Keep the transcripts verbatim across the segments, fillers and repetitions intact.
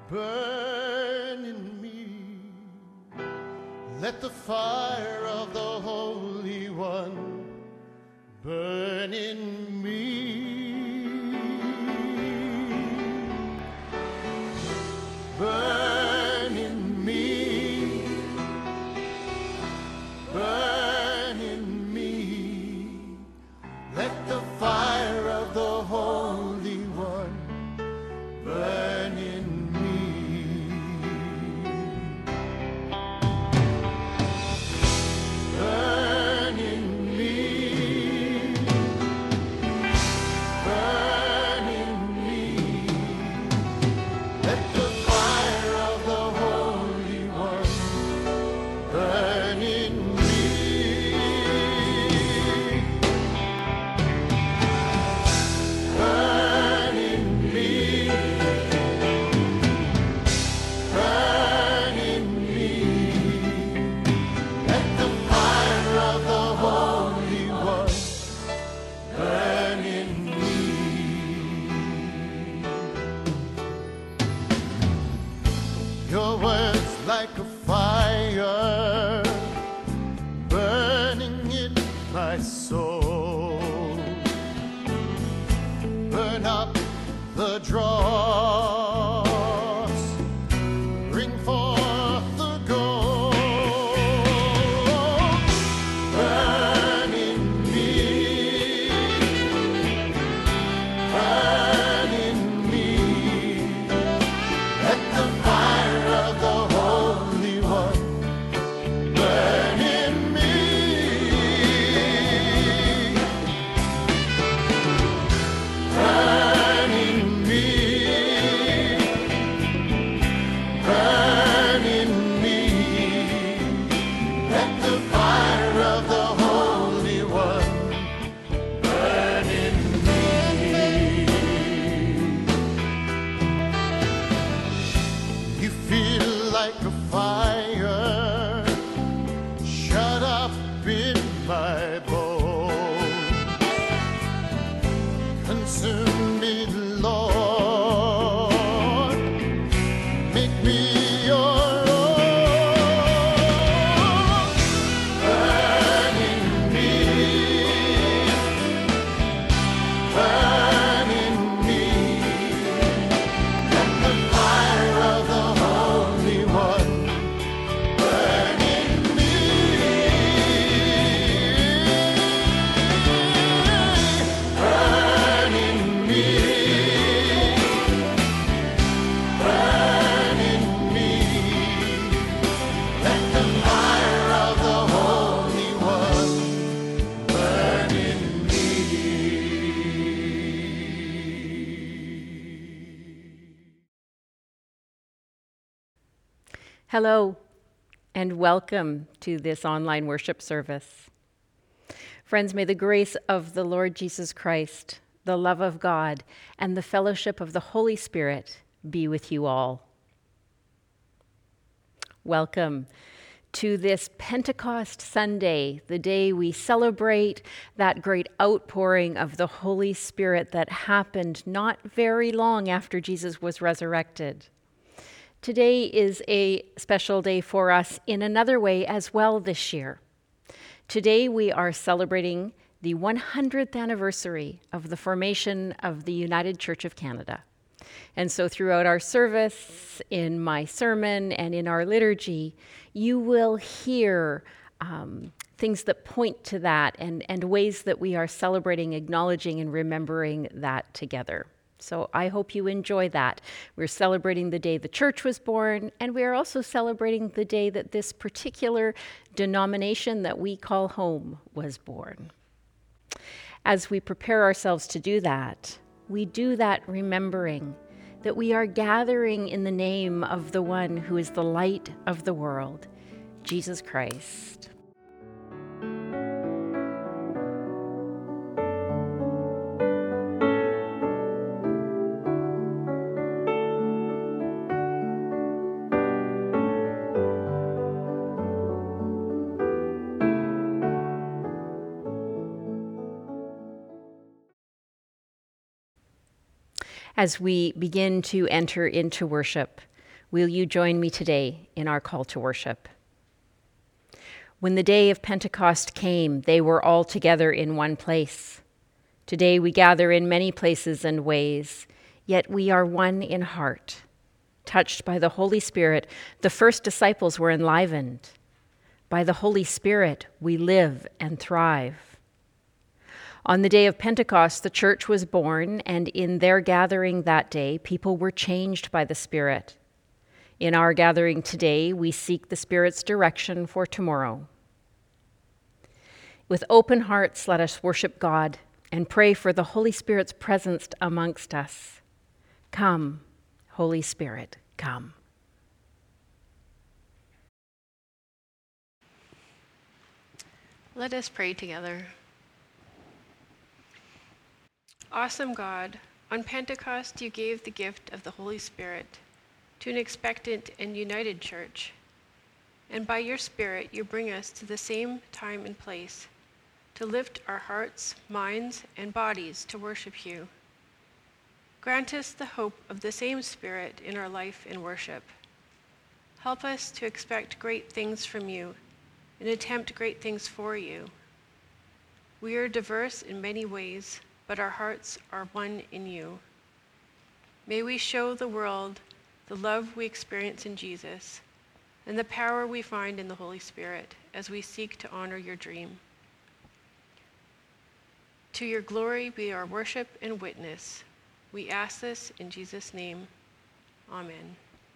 Burn in me, let the fire of the Holy One burn in me. Burn in me, burn in me, let the fire of the Holy One burn in me. Burn in me, burn in me, let the fire of the Holy One burn in me. Burn in me, burn in me, let the fire of the Holy One burn in me. Your words like a fire burning in my soul. Burn up the dross, bring forth the gold. Burn in me, burn in me, let the fire of the Holy One burn in me. Burn in me, burn in me, let the fire of the Holy One burn in me. You feel like a fire shut up in my bones. Consume me, Lord, make me your own. Burn in me, burn in me, let the fire of the Holy One burn in me. Burn in me, burn in me, let the fire of the Holy One burn in me. Hello, and welcome to this online worship service. Friends, may the grace of the Lord Jesus Christ, the love of God, and the fellowship of the Holy Spirit be with you all. Welcome to this Pentecost Sunday, the day we celebrate that great outpouring of the Holy Spirit that happened not very long after Jesus was resurrected. Today is a special day for us in another way as well this year. Today we are celebrating the one hundredth anniversary of the formation of the United Church of Canada. And so throughout our service, in my sermon, and in our liturgy, you will hear um, things that point to that and, and ways that we are celebrating, acknowledging, and remembering that together. So I hope you enjoy that. We're celebrating the day the church was born, and we are also celebrating the day that this particular denomination that we call home was born. As we prepare ourselves to do that, we do that remembering that we are gathering in the name of the one who is the light of the world, Jesus Christ. As we begin to enter into worship, Will you join me today in our call to worship? When the day of Pentecost came, they were all together in one place. Today we gather in many places and ways, yet we are one in heart. Touched by the Holy Spirit, the first disciples were enlivened. By the Holy Spirit, we live and thrive. On the day of Pentecost, the church was born, and in their gathering that day, people were changed by the Spirit. In our gathering today, we seek the Spirit's direction for tomorrow. With open hearts, let us worship God and pray for the Holy Spirit's presence amongst us. Come, Holy Spirit, come. Let us pray together. Awesome God, on Pentecost you gave the gift of the Holy Spirit to an expectant and united church. And by your Spirit you bring us to the same time and place to lift our hearts, minds, and bodies to worship you. Grant us the hope of the same Spirit in our life and worship. Help us to expect great things from you and attempt great things for you. We are diverse in many ways, but our hearts are one in you. May we show the world the love we experience in Jesus and the power we find in the Holy Spirit as we seek to honor your dream. To your glory be our worship and witness. We ask this in Jesus' name. Amen.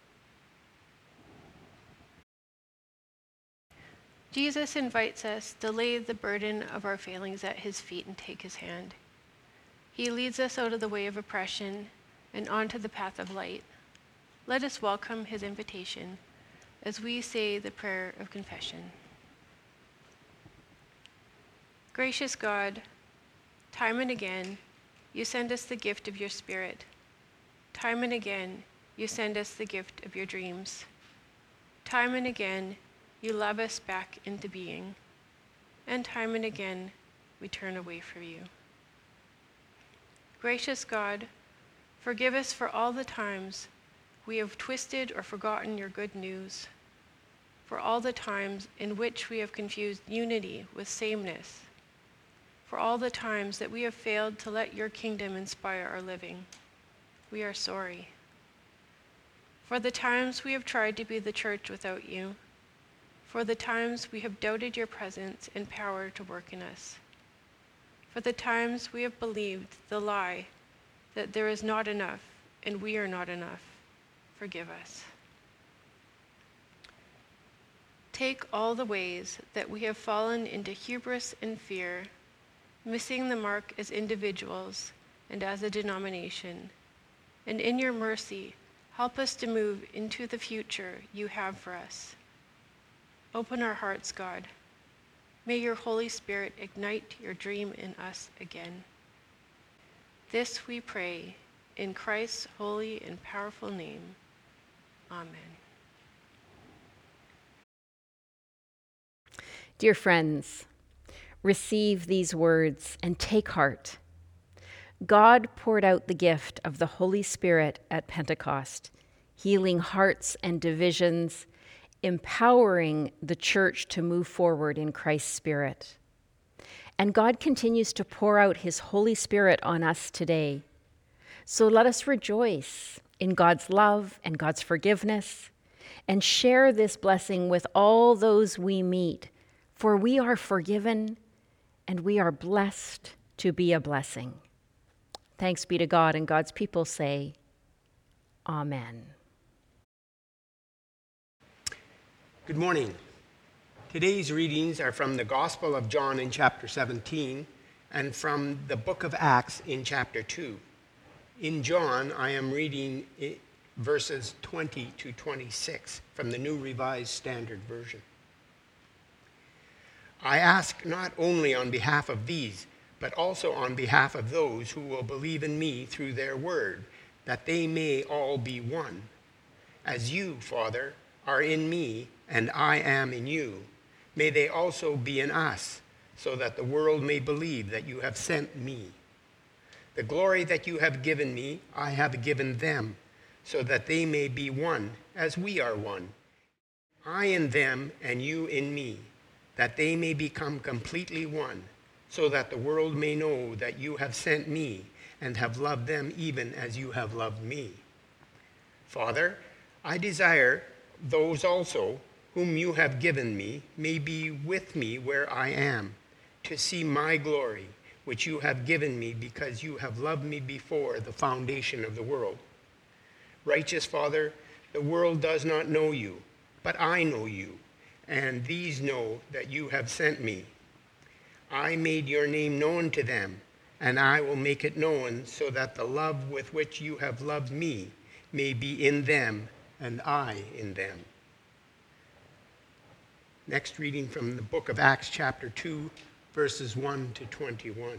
Jesus invites us to lay the burden of our failings at his feet and take his hand. He leads us out of the way of oppression and onto the path of light. Let us welcome his invitation as we say the prayer of confession. Gracious God, time and again, you send us the gift of your Spirit. Time and again, you send us the gift of your dreams. Time and again, you love us back into being. And time and again, we turn away from you. Gracious God, forgive us for all the times we have twisted or forgotten your good news, for all the times in which we have confused unity with sameness, for all the times that we have failed to let your kingdom inspire our living. We are sorry. For the times we have tried to be the church without you, for the times we have doubted your presence and power to work in us, for the times we have believed the lie that there is not enough and we are not enough. Forgive us. Take all the ways that we have fallen into hubris and fear, missing the mark as individuals and as a denomination, and in your mercy, help us to move into the future you have for us. Open our hearts, God. May your Holy Spirit ignite your dream in us again. This we pray in Christ's holy and powerful name. Amen. Dear friends, receive these words and take heart. God poured out the gift of the Holy Spirit at Pentecost, healing hearts and divisions, empowering the church to move forward in Christ's Spirit. And God continues to pour out his Holy Spirit on us today. So let us rejoice in God's love and God's forgiveness and share this blessing with all those we meet, for we are forgiven and we are blessed to be a blessing. Thanks be to God, and God's people say, Amen. Good morning. Today's readings are from the Gospel of John in chapter seventeen and from the book of Acts in chapter two. In John, I am reading verses twenty to twenty-six from the New Revised Standard Version. I ask not only on behalf of these, but also on behalf of those who will believe in me through their word, that they may all be one. As you, Father, are in me, and I am in you, may they also be in us, so that the world may believe that you have sent me. The glory that you have given me, I have given them, so that they may be one, as we are one. I in them and you in me, that they may become completely one, so that the world may know that you have sent me and have loved them even as you have loved me. Father, I desire those also whom you have given me may be with me where I am, to see my glory, which you have given me because you have loved me before the foundation of the world. Righteous Father, the world does not know you, but I know you, and these know that you have sent me. I made your name known to them, and I will make it known so that the love with which you have loved me may be in them, and I in them. Next reading from the book of Acts chapter two, verses one to twenty-one.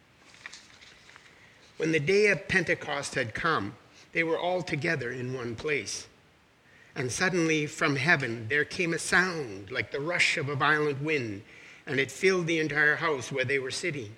When the day of Pentecost had come, they were all together in one place. And suddenly from heaven there came a sound like the rush of a violent wind, and it filled the entire house where they were sitting.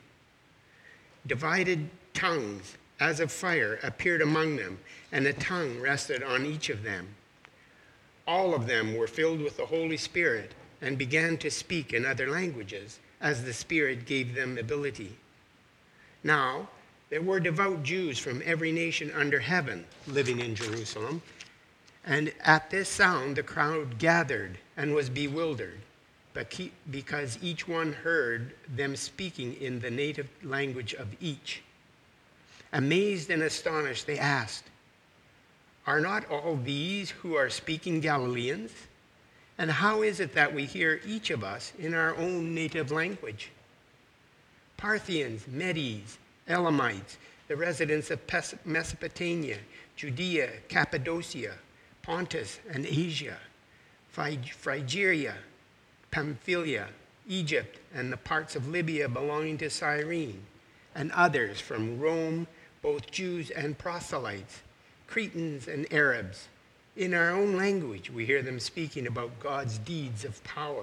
Divided tongues as of fire appeared among them, and a tongue rested on each of them. All of them were filled with the Holy Spirit and began to speak in other languages, as the Spirit gave them ability. Now, there were devout Jews from every nation under heaven living in Jerusalem, and at this sound the crowd gathered and was bewildered, but keep, because each one heard them speaking in the native language of each. Amazed and astonished, they asked, "Are not all these who are speaking Galileans? And how is it that we hear each of us in our own native language? Parthians, Medes, Elamites, the residents of Mesopotamia, Judea, Cappadocia, Pontus and Asia, Phrygia, Pamphylia, Egypt, and the parts of Libya belonging to Cyrene, and others from Rome, both Jews and proselytes, Cretans and Arabs. In our own language, we hear them speaking about God's deeds of power."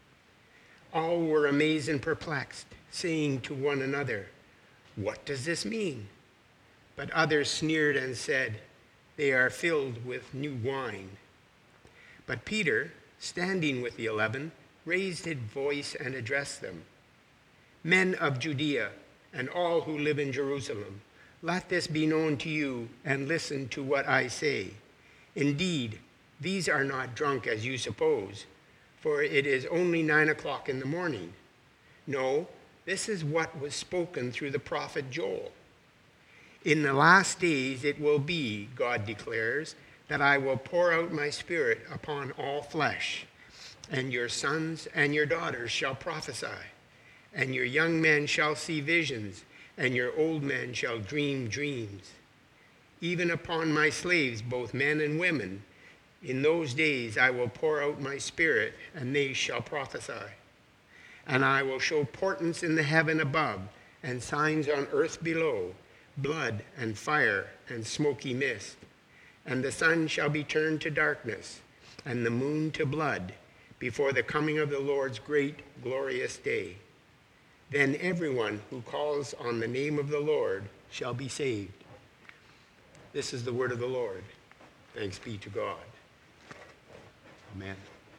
All were amazed and perplexed, saying to one another, "What does this mean?" But others sneered and said, "They are filled with new wine." But Peter, standing with the eleven, raised his voice and addressed them. "Men of Judea, and all who live in Jerusalem, let this be known to you, and listen to what I say. Indeed, these are not drunk as you suppose, for it is only nine o'clock in the morning. No, this is what was spoken through the prophet Joel. In the last days it will be, God declares, that I will pour out my Spirit upon all flesh, and your sons and your daughters shall prophesy, and your young men shall see visions, and your old men shall dream dreams. Even upon my slaves, both men and women, in those days I will pour out my Spirit, and they shall prophesy. And I will show portents in the heaven above, and signs on earth below, blood and fire and smoky mist. And the sun shall be turned to darkness, and the moon to blood, before the coming of the Lord's great glorious day. Then everyone who calls on the name of the Lord shall be saved." This is the word of the Lord. Thanks be to God. Amen.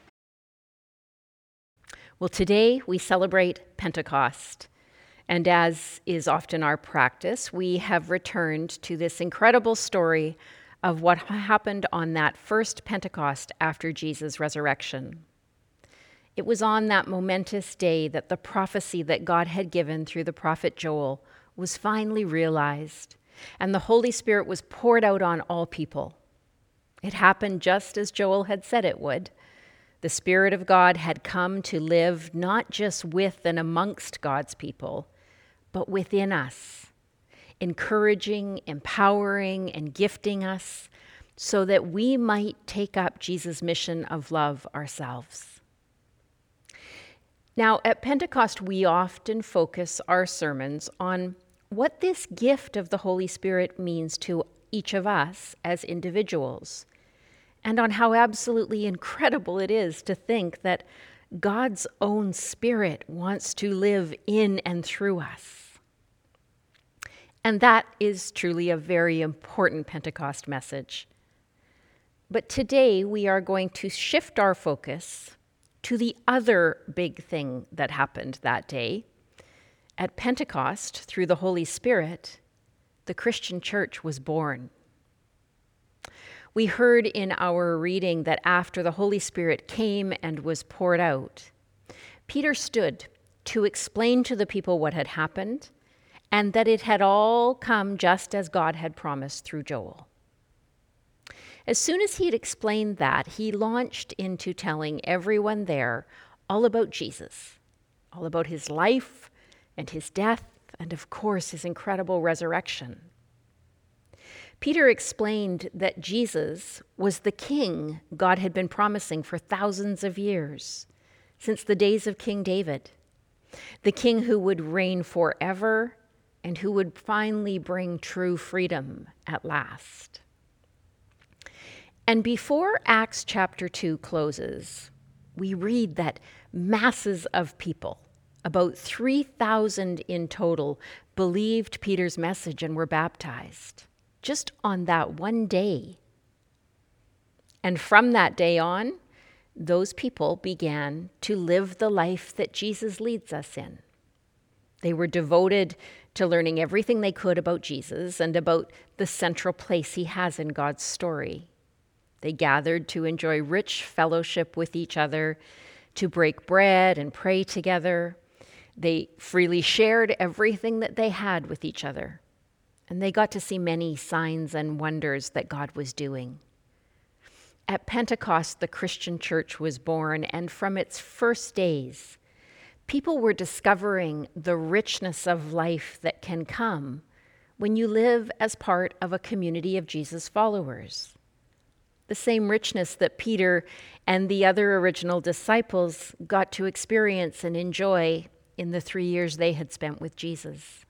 Well, today we celebrate Pentecost. And as is often our practice, we have returned to this incredible story of what happened on that first Pentecost after Jesus' resurrection. It was on that momentous day that the prophecy that God had given through the prophet Joel was finally realized, and the Holy Spirit was poured out on all people. It happened just as Joel had said it would. The Spirit of God had come to live not just with and amongst God's people, but within us, encouraging, empowering, and gifting us so that we might take up Jesus' mission of love ourselves. Now, at Pentecost, we often focus our sermons on what this gift of the Holy Spirit means to each of us as individuals, and on how absolutely incredible it is to think that God's own Spirit wants to live in and through us. And that is truly a very important Pentecost message. But today we are going to shift our focus to the other big thing that happened that day. At Pentecost, through the Holy Spirit, the Christian church was born. We heard in our reading that after the Holy Spirit came and was poured out, Peter stood to explain to the people what had happened and that it had all come just as God had promised through Joel. As soon as he had explained that, he launched into telling everyone there all about Jesus, all about his life and his death, and of course, his incredible resurrection. Peter explained that Jesus was the king God had been promising for thousands of years, since the days of King David, the king who would reign forever and who would finally bring true freedom at last. And before Acts chapter two closes, we read that masses of people, about three thousand in total, believed Peter's message and were baptized, just on that one day. And from that day on, those people began to live the life that Jesus leads us in. They were devoted to learning everything they could about Jesus and about the central place he has in God's story. They gathered to enjoy rich fellowship with each other, to break bread and pray together. They freely shared everything that they had with each other, and they got to see many signs and wonders that God was doing. At Pentecost, the Christian church was born, and from its first days, people were discovering the richness of life that can come when you live as part of a community of Jesus followers. The same richness that Peter and the other original disciples got to experience and enjoy in the three years they had spent with Jesus.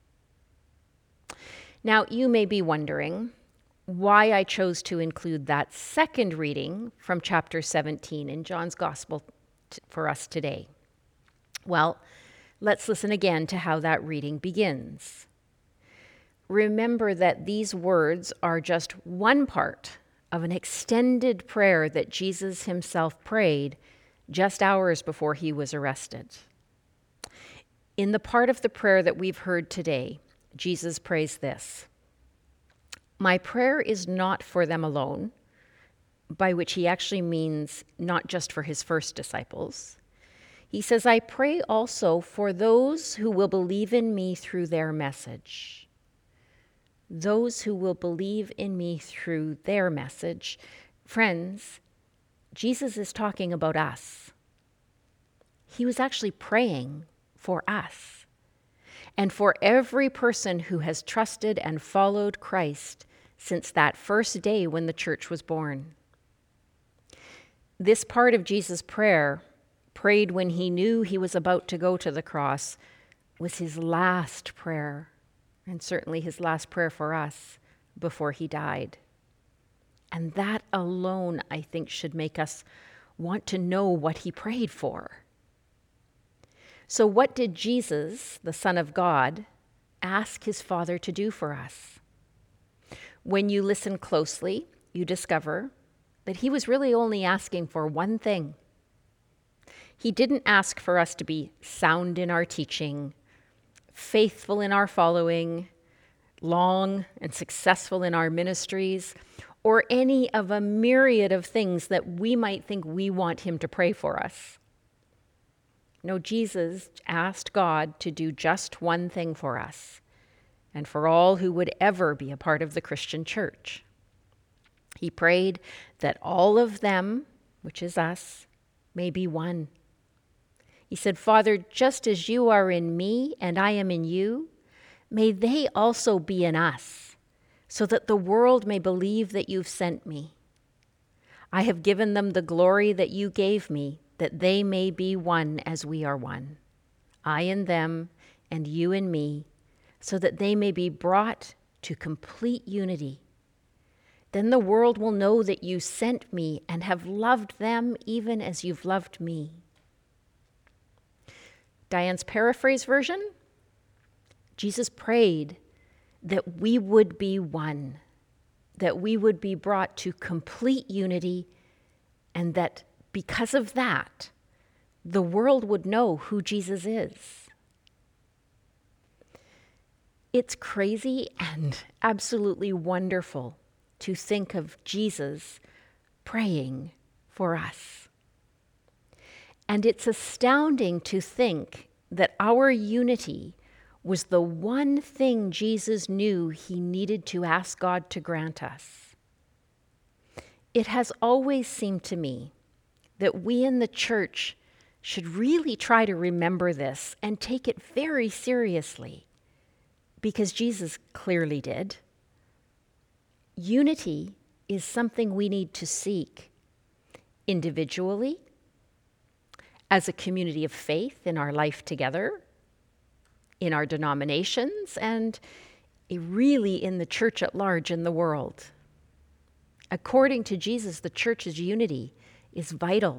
Now, you may be wondering why I chose to include that second reading from chapter seventeen in John's Gospel t- for us today. Well, let's listen again to how that reading begins. Remember that these words are just one part of an extended prayer that Jesus himself prayed just hours before he was arrested. In the part of the prayer that we've heard today, Jesus prays this: "My prayer is not for them alone," by which he actually means not just for his first disciples. He says, "I pray also for those who will believe in me through their message." Those who will believe in me through their message. Friends, Jesus is talking about us. He was actually praying for us and for every person who has trusted and followed Christ since that first day when the church was born. This part of Jesus' prayer, prayed when he knew he was about to go to the cross, was his last prayer, and certainly his last prayer for us before he died. And that alone, I think, should make us want to know what he prayed for. So what did Jesus, the Son of God, ask his Father to do for us? When you listen closely, you discover that he was really only asking for one thing. He didn't ask for us to be sound in our teaching, faithful in our following, long and successful in our ministries, or any of a myriad of things that we might think we want him to pray for us. No, Jesus asked God to do just one thing for us and for all who would ever be a part of the Christian church. He prayed that all of them, which is us, may be one. He said, "Father, just as you are in me and I am in you, may they also be in us, so that the world may believe that you've sent me. I have given them the glory that you gave me, that they may be one as we are one, I in them and you in me, so that they may be brought to complete unity. Then the world will know that you sent me and have loved them even as you've loved me." Diane's paraphrase version: Jesus prayed that we would be one, that we would be brought to complete unity, and that because of that, the world would know who Jesus is. It's crazy and absolutely wonderful to think of Jesus praying for us. And it's astounding to think that our unity was the one thing Jesus knew he needed to ask God to grant us. It has always seemed to me that we in the church should really try to remember this and take it very seriously, because Jesus clearly did. Unity is something we need to seek individually, as a community of faith in our life together, in our denominations, and really in the church at large in the world. According to Jesus, the church's unity is vital.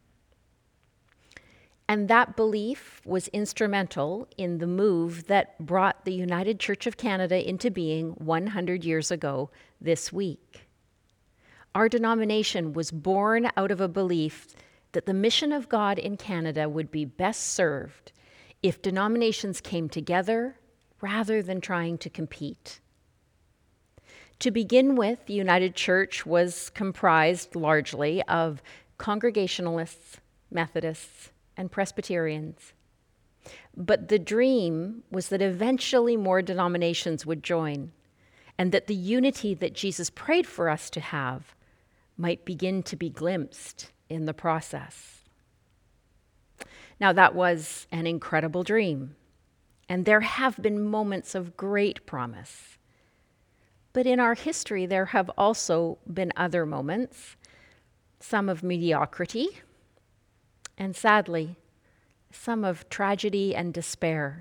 And that belief was instrumental in the move that brought the United Church of Canada into being one hundred years ago this week. Our denomination was born out of a belief that the mission of God in Canada would be best served if denominations came together rather than trying to compete. To begin with, the United Church was comprised largely of Congregationalists, Methodists, and Presbyterians. But the dream was that eventually more denominations would join, and that the unity that Jesus prayed for us to have might begin to be glimpsed in the process. Now, that was an incredible dream, and there have been moments of great promise. But in our history, there have also been other moments, some of mediocrity, and sadly, some of tragedy and despair.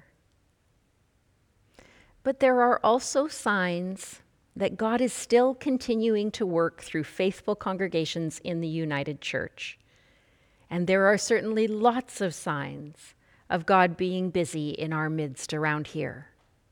But there are also signs that God is still continuing to work through faithful congregations in the United Church. And there are certainly lots of signs of God being busy in our midst around here.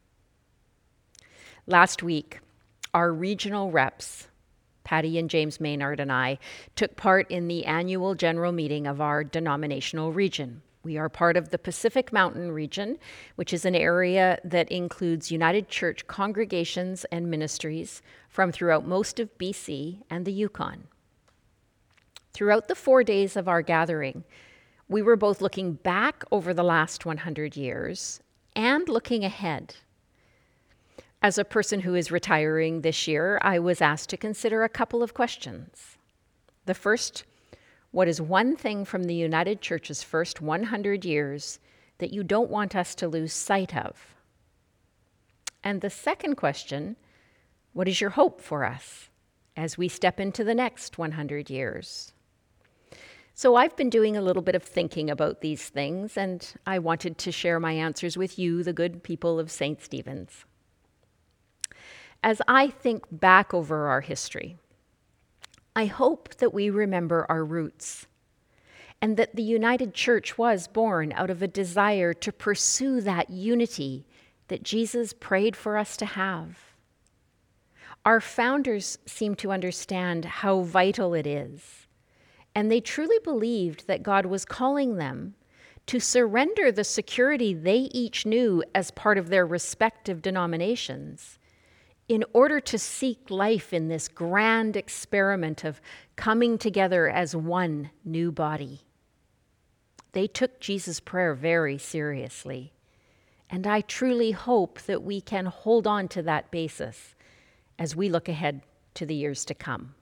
Last week, our regional reps, Patty and James Maynard and I, took part in the annual general meeting of our denominational region. We are part of the Pacific Mountain region, which is an area that includes United Church congregations and ministries from throughout most of B C and the Yukon. Throughout the four days of our gathering, we were both looking back over the last one hundred years and looking ahead. As a person who is retiring this year, I was asked to consider a couple of questions. The first, what is one thing from the United Church's first one hundred years that you don't want us to lose sight of? And the second question, what is your hope for us as we step into the next one hundred years? So I've been doing a little bit of thinking about these things, and I wanted to share my answers with you, the good people of Saint Stephen's. As I think back over our history, I hope that we remember our roots, and that the United Church was born out of a desire to pursue that unity that Jesus prayed for us to have. Our founders seem to understand how vital it is, and they truly believed that God was calling them to surrender the security they each knew as part of their respective denominations in order to seek life in this grand experiment of coming together as one new body. They took Jesus' prayer very seriously, and I truly hope that we can hold on to that basis as we look ahead to the years to come.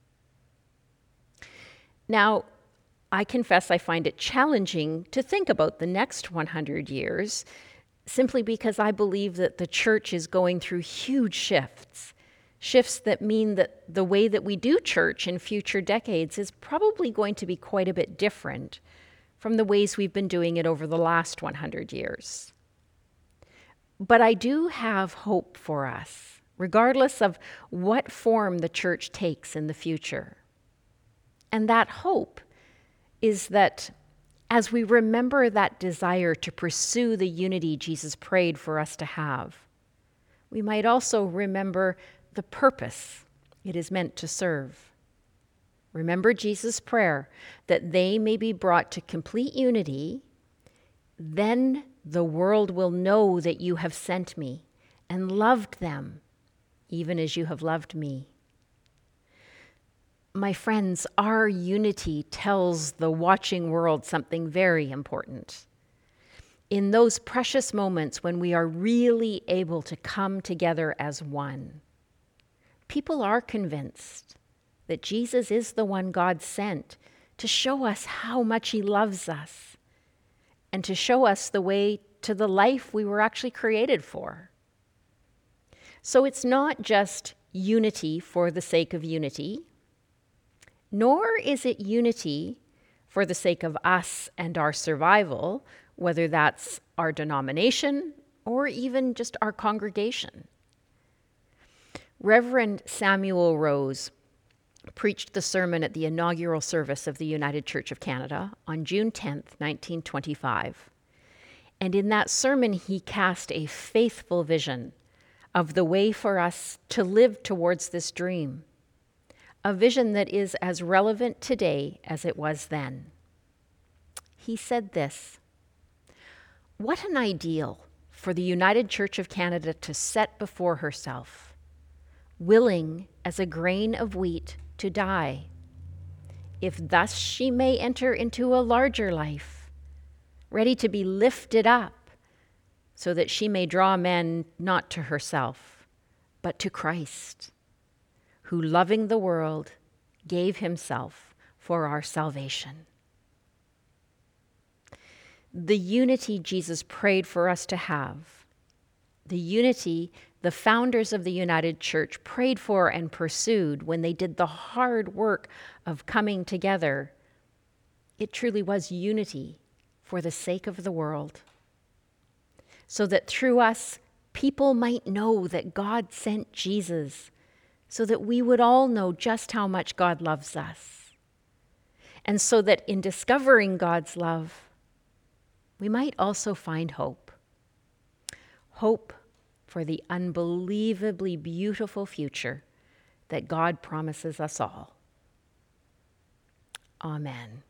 Now, I confess I find it challenging to think about the next one hundred years, simply because I believe that the church is going through huge shifts, shifts that mean that the way that we do church in future decades is probably going to be quite a bit different from the ways we've been doing it over the last one hundred years. But I do have hope for us, regardless of what form the church takes in the future. And that hope is that as we remember that desire to pursue the unity Jesus prayed for us to have, we might also remember the purpose It is meant to serve. Remember Jesus' prayer that they may be brought to complete unity. Then the world will know that you have sent me and loved them, even as you have loved me. My friends, our unity tells the watching world something very important. In those precious moments when we are really able to come together as one, people are convinced that Jesus is the one God sent to show us how much he loves us and to show us the way to the life we were actually created for. So it's not just unity for the sake of unity, nor is it unity for the sake of us and our survival, whether that's our denomination or even just our congregation. Reverend Samuel Rose preached the sermon at the inaugural service of the United Church of Canada on June tenth, nineteen twenty-five. And in that sermon, he cast a faithful vision of the way for us to live towards this dream, a vision that is as relevant today as it was then. He said this: "What an ideal for the United Church of Canada to set before herself, willing as a grain of wheat to die, if thus she may enter into a larger life, ready to be lifted up so that she may draw men not to herself, but to Christ, who, loving the world, gave himself for our salvation." The unity Jesus prayed for us to have, the unity the founders of the United Church prayed for and pursued when they did the hard work of coming together, it truly was unity for the sake of the world, so that through us, people might know that God sent Jesus, so that we would all know just how much God loves us, and so that in discovering God's love, we might also find hope. Hope for the unbelievably beautiful future that God promises us all. Amen.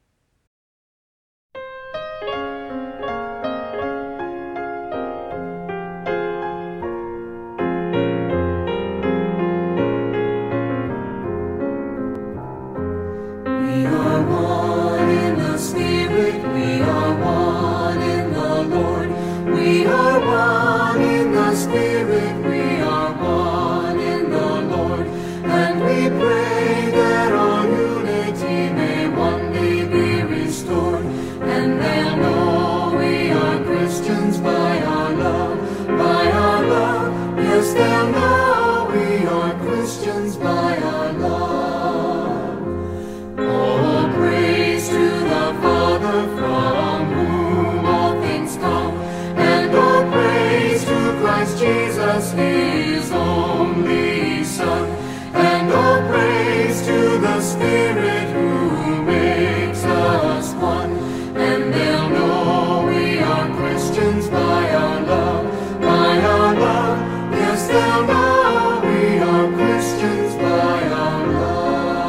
We are one in the Spirit, we are one in the Lord. We are one in the Spirit, we are one in the Lord. And we pray that our unity may one day be restored. And they'll know we are Christians by our love, by our love. Yes, they'll know we are Christians by our love. Oh, praise to the Father from whom all things come, and oh, praise to Christ Jesus, his only Son, and oh, praise to the Spirit who makes us one. And they'll know we are Christians by our love, by our love. Yes, they'll know we are Christians by our love.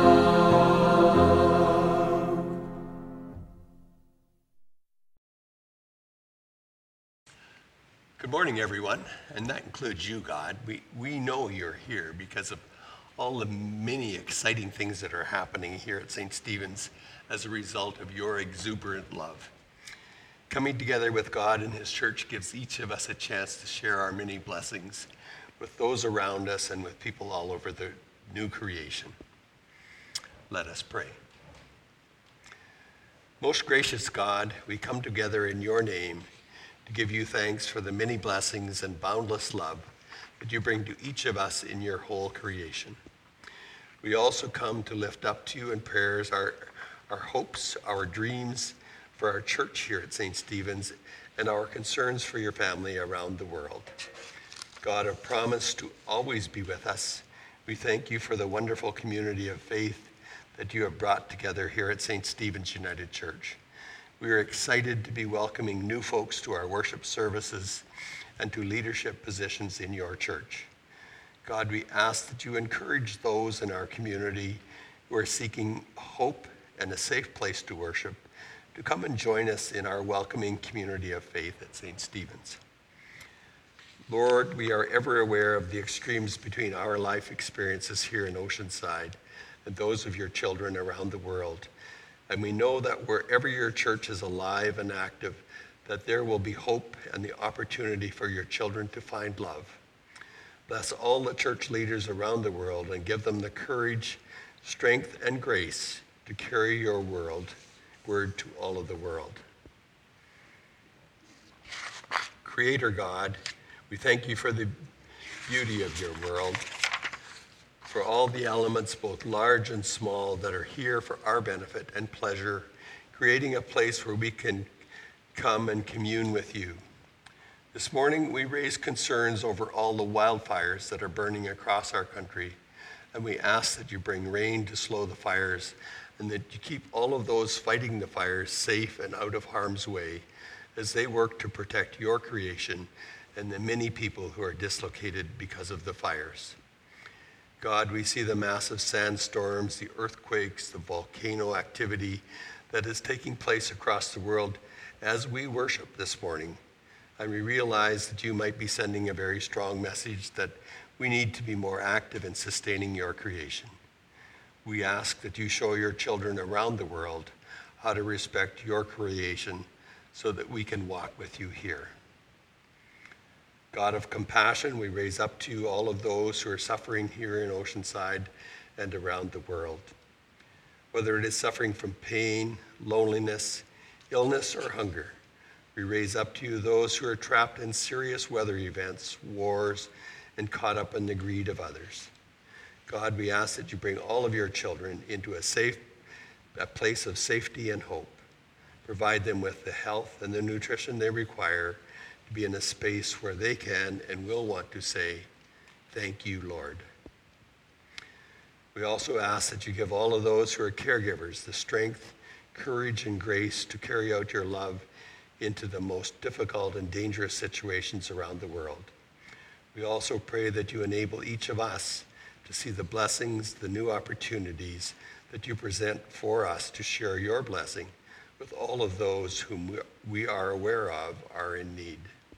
Good morning, everyone, and that includes you, God. We, we know you're here because of all the many exciting things that are happening here at Saint Stephen's as a result of your exuberant love. Coming together with God and his church gives each of us a chance to share our many blessings with those around us and with people all over the new creation. Let us pray. Most gracious God, we come together in your name to give you thanks for the many blessings and boundless love that you bring to each of us in your whole creation. We also come to lift up to you in prayers our, our hopes, our dreams for our church here at Saint Stephen's, and our concerns for your family around the world. God of promise to always be with us, we thank you for the wonderful community of faith that you have brought together here at Saint Stephen's United Church. We are excited to be welcoming new folks to our worship services and to leadership positions in your church. God, we ask that you encourage those in our community who are seeking hope and a safe place to worship to come and join us in our welcoming community of faith at Saint Stephen's. Lord, we are ever aware of the extremes between our life experiences here in Oceanside and those of your children around the world. And we know that wherever your church is alive and active, that there will be hope and the opportunity for your children to find love. Bless all the church leaders around the world and give them the courage, strength, and grace to carry your world, word to all of the world. Creator God, we thank you for the beauty of your world, for all the elements, both large and small, that are here for our benefit and pleasure, creating a place where we can come and commune with you. This morning, we raise concerns over all the wildfires that are burning across our country, and we ask that you bring rain to slow the fires and that you keep all of those fighting the fires safe and out of harm's way as they work to protect your creation and the many people who are dislocated because of the fires. God, we see the massive sandstorms, the earthquakes, the volcano activity that is taking place across the world as we worship this morning. And we realize that you might be sending a very strong message that we need to be more active in sustaining your creation. We ask that you show your children around the world how to respect your creation so that we can walk with you here. God of compassion, we raise up to you all of those who are suffering here in Oceanside and around the world. Whether it is suffering from pain, loneliness, illness, or hunger, we raise up to you those who are trapped in serious weather events, wars, and caught up in the greed of others. God, we ask that you bring all of your children into a safe, a place of safety and hope. Provide them with the health and the nutrition they require to be in a space where they can and will want to say, thank you, Lord. We also ask that you give all of those who are caregivers the strength, courage, and grace to carry out your love into the most difficult and dangerous situations around the world. We also pray that you enable each of us to see the blessings, the new opportunities that you present for us to share your blessing with all of those whom we are aware of are in need.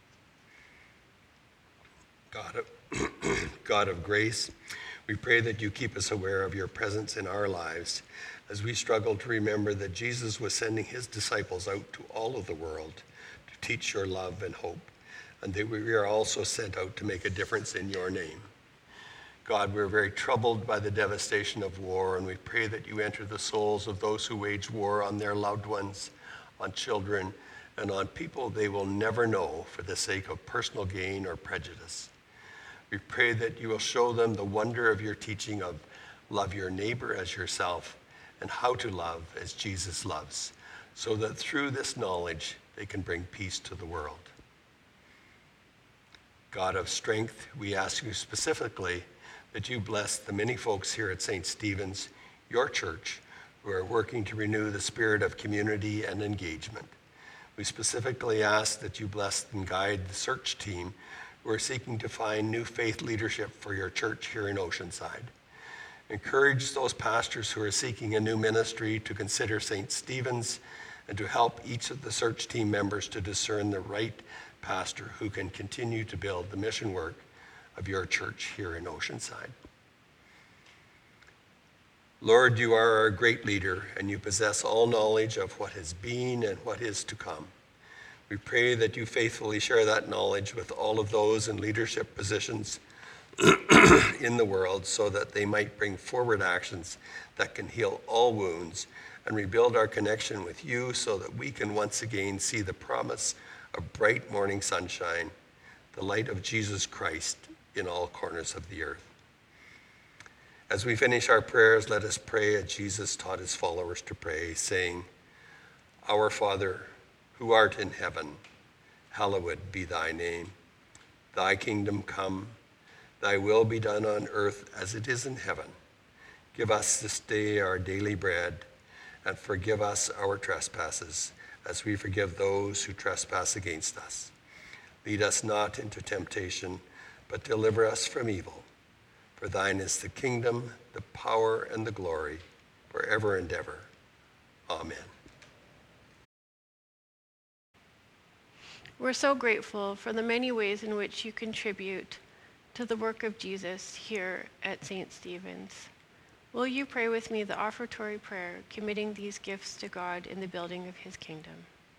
God of, God of grace, we pray that you keep us aware of your presence in our lives as we struggle to remember that Jesus was sending his disciples out to all of the world to teach your love and hope, and that we are also sent out to make a difference in your name. God, we're very troubled by the devastation of war, and we pray that you enter the souls of those who wage war on their loved ones, on children, and on people they will never know for the sake of personal gain or prejudice. We pray that you will show them the wonder of your teaching of love your neighbor as yourself and how to love as Jesus loves, so that through this knowledge they can bring peace to the world. God of strength, we ask you specifically that you bless the many folks here at Saint Stephen's, your church, who are working to renew the spirit of community and engagement. We specifically ask that you bless and guide the search team who are seeking to find new faith leadership for your church here in Oceanside. Encourage those pastors who are seeking a new ministry to consider Saint Stephen's and to help each of the search team members to discern the right pastor who can continue to build the mission work of your church here in Oceanside. Lord, you are our great leader, and you possess all knowledge of what has been and what is to come. We pray that you faithfully share that knowledge with all of those in leadership positions in the world so that they might bring forward actions that can heal all wounds and rebuild our connection with you so that we can once again see the promise of bright morning sunshine, the light of Jesus Christ in all corners of the earth. As we finish our prayers, let us pray as Jesus taught his followers to pray, saying, Our Father, who art in heaven, hallowed be thy name. Thy kingdom come, thy will be done on earth as it is in heaven. Give us this day our daily bread, and forgive us our trespasses, as we forgive those who trespass against us. Lead us not into temptation, but deliver us from evil. For thine is the kingdom, the power, and the glory, forever and ever. Amen. We're so grateful for the many ways in which you contribute to the work of Jesus here at Saint Stephen's. Will you pray with me the offertory prayer, committing these gifts to God in the building of his kingdom?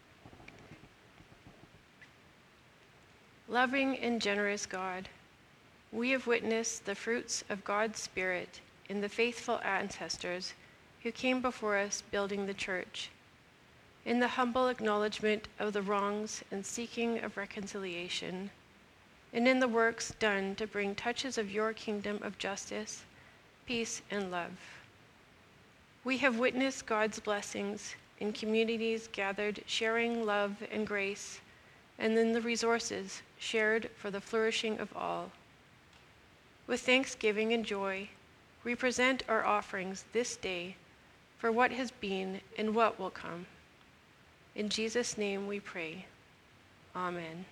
Loving and generous God, we have witnessed the fruits of God's Spirit in the faithful ancestors who came before us building the church, in the humble acknowledgement of the wrongs and seeking of reconciliation, and in the works done to bring touches of your kingdom of justice, peace, and love. We have witnessed God's blessings in communities gathered sharing love and grace, and in the resources shared for the flourishing of all. With thanksgiving and joy, we present our offerings this day for what has been and what will come. In Jesus' name we pray. Amen.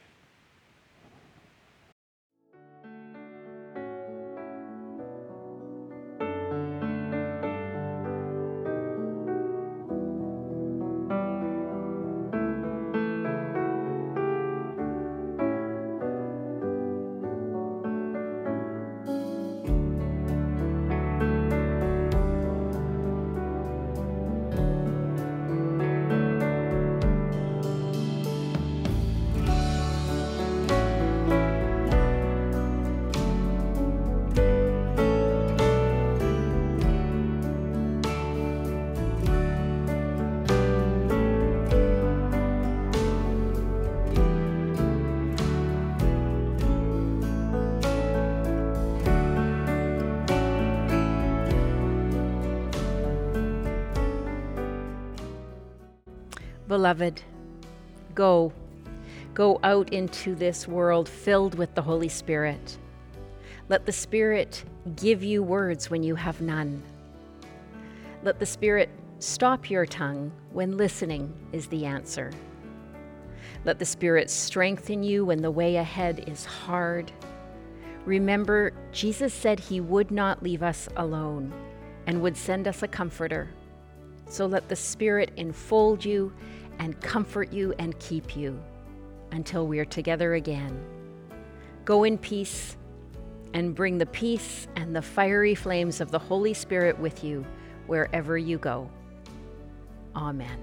Beloved, go. Go out into this world filled with the Holy Spirit. Let the Spirit give you words when you have none. Let the Spirit stop your tongue when listening is the answer. Let the Spirit strengthen you when the way ahead is hard. Remember, Jesus said he would not leave us alone and would send us a comforter. So let the Spirit enfold you and comfort you and keep you until we are together again. Go in peace and bring the peace and the fiery flames of the Holy Spirit with you wherever you go. Amen.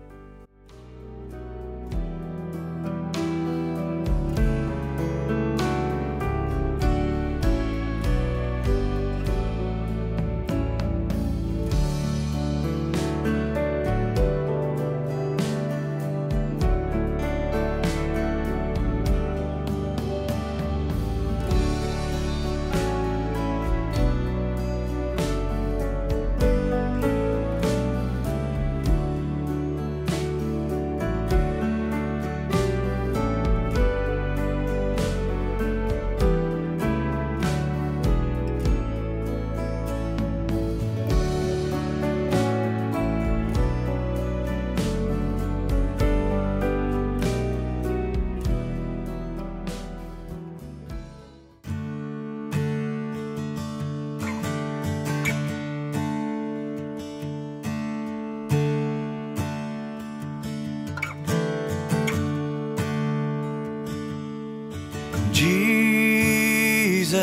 Jesus,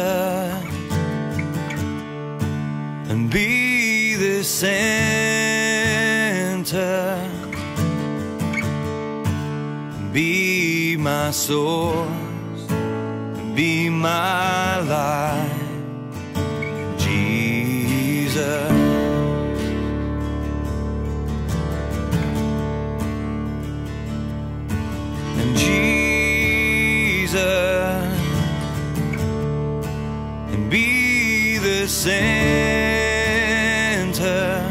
and be the center, be my source, be my life, Jesus. And Jesus, and be the center,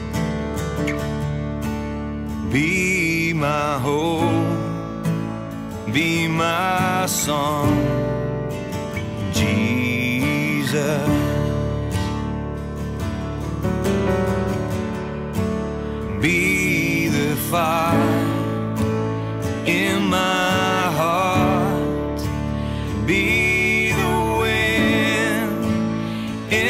be my hope, be my song, Jesus. Be the fire in my heart, be the wind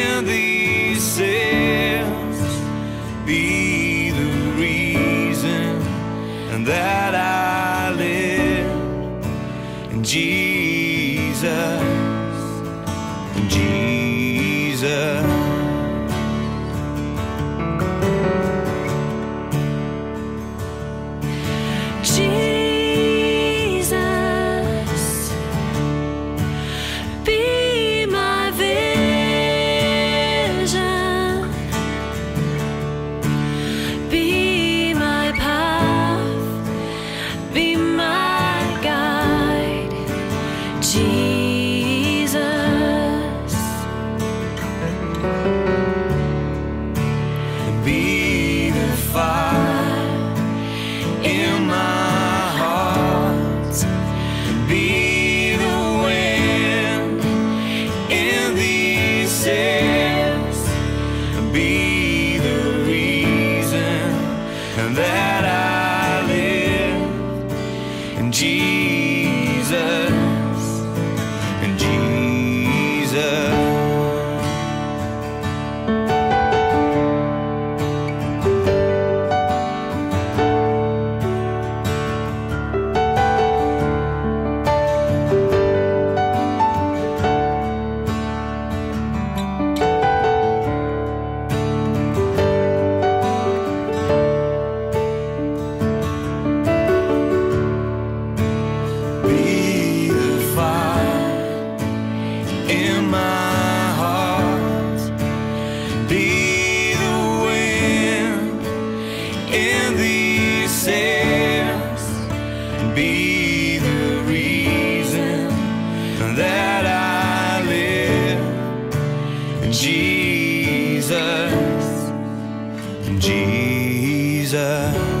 be the reason that I live. In Jesus, in Jesus. Jesus, be my vision, be my path, be my guide. Jesus, be the fire in my heart, be the wind in these sails, be the reason that I live. In Jesus, in Jesus. Be the fire in my heart, be the wind in these sails, be the reason that I live. In Jesus, in Jesus.